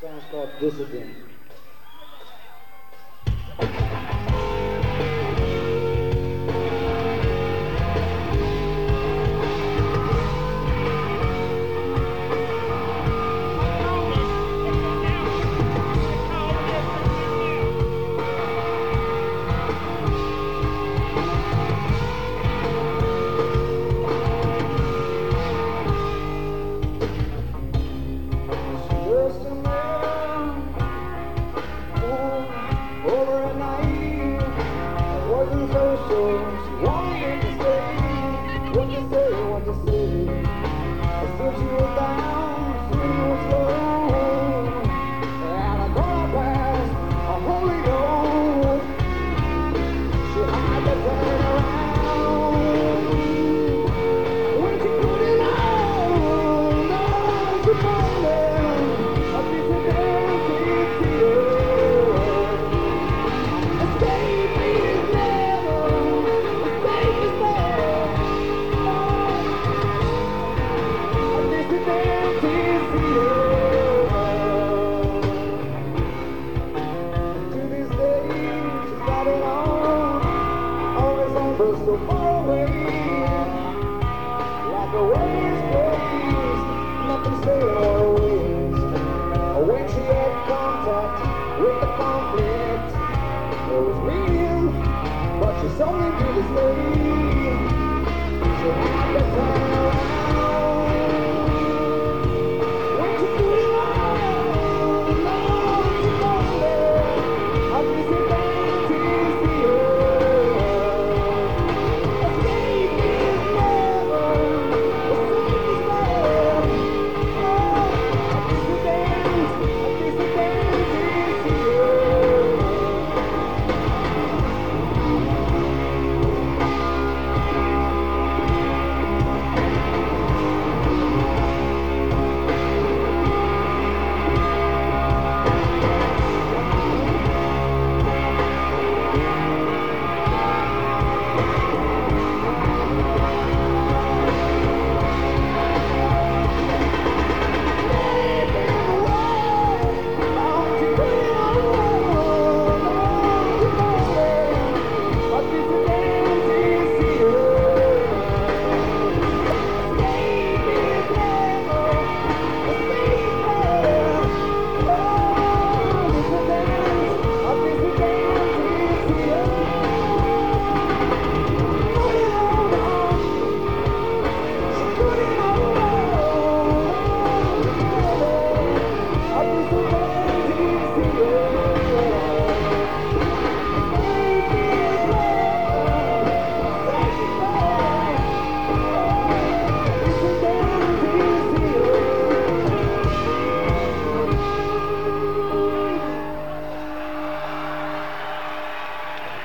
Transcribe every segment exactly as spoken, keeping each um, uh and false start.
Song's called Dissident. So far away, like a waves grace, nothing stayed always. When she had contact with the conflict, there was meaning, but she's only to this day. She had to turn around. When she put it on, Lord, she told me, I miss it down to the earth.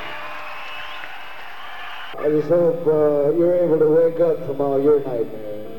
I just hope uh, you're able to wake up from all your nightmares.